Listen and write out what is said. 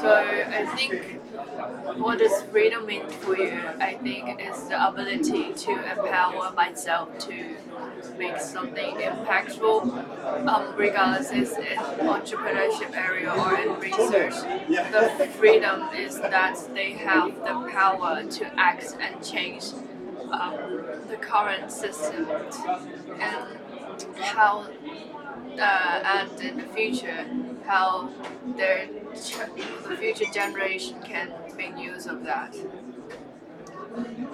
So I think what does freedom mean for you? I think it's the ability to empower myself to make something impactful, regardless it's in entrepreneurship area or in research. The freedom is that they have the power to act and change um, the current system and how and in the future how the future generation can make use of that.